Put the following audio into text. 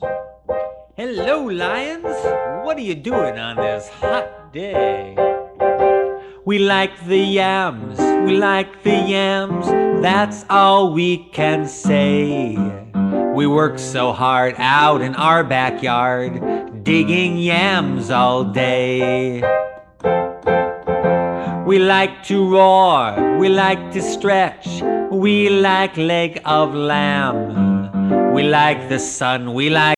Hello, lions. What are you doing on this hot day? We like the yams, we like the yams, that's all we can say. We work so hard out in our backyard, digging yams all day. We like to roar, we like to stretch, we like leg of lamb. We like the sun, we like